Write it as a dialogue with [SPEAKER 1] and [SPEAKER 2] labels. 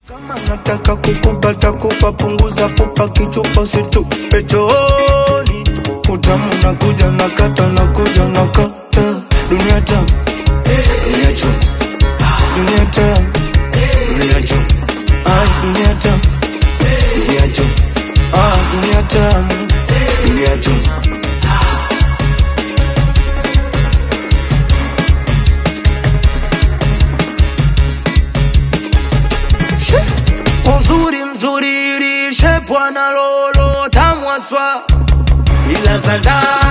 [SPEAKER 1] Kama nataka kukupata kupa punguza kupa kichupa situ petoli. Utamu nakuja nakata nakuja nakata. Dunia tamu, dunia chum, dunia tamu, dunia chum, dunia tamu, dunia chum, dunia tamu, dunia chum. Mzuri ilishe pwana lolo tamu aswa ila zada